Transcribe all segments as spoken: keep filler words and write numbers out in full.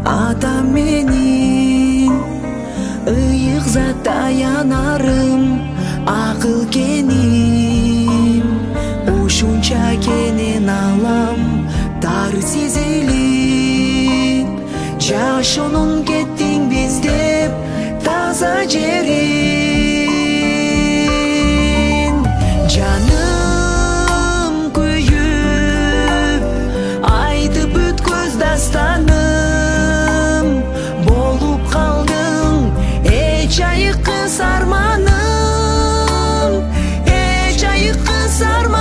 атам менин, ыйык зат таянарым, акыл кеним. Ушунча кенен алам, тары сезилип, жашоонун кеттиң биз деп таза жерин. Жаным күйүп, айтып бүткөз дастаным, болуп калдың эч айыккыс арманым, эч айыккыс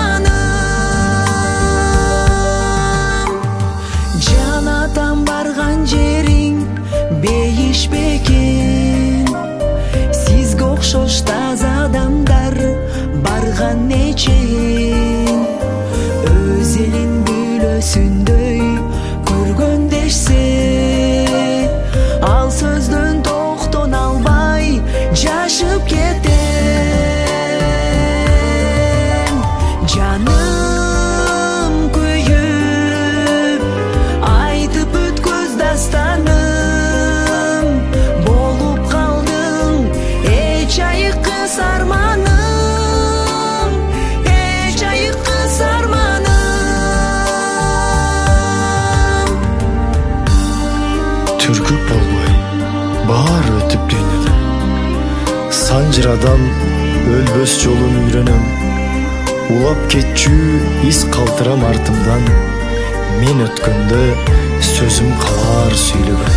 арманым. Жан атам барган жериң бейиш бекен, сизге окшош таза адамдар барган нечен. Өз элин бүлөсүндөй көргөндешсе, ал сөздөн токтоно албай жашып кетем. Жаным күйүп, айтып бүткөз дастаным, болуп калдың эч айыккыс арманым, эч айыккыс арманым. Түркүп болбой баары өтүп дүйнөдө, санжырадан өлбөс жолун үйрөнөм. Улап кетчү из калтырам артымдан, мен өткөндө сөзүм калар сүйлөгөн.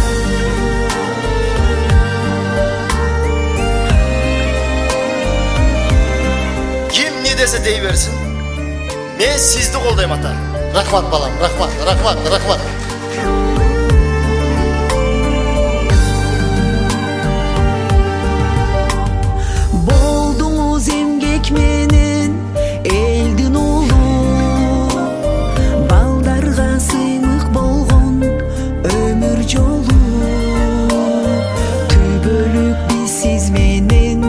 Ким не десе дей берсин, мен сизди колдойм ата. Рахмат балам, рахмат, рахмат, рахмат. Болдуңуз эмгек менен элдин уулу, балдарга сыймык болгон өмүр жолу. Түбөлүк биз сиз менен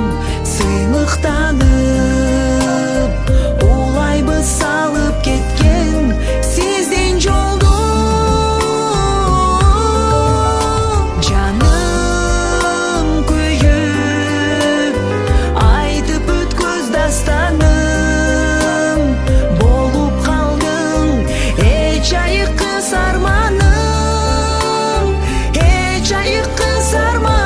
сыймыктанып, улайбыз салып кеткен сиздин жолду. Жаным күйүп, айтып бүткөз дастаным, болуп калдың эч айыккыс арманым, эч айыккыс арманым.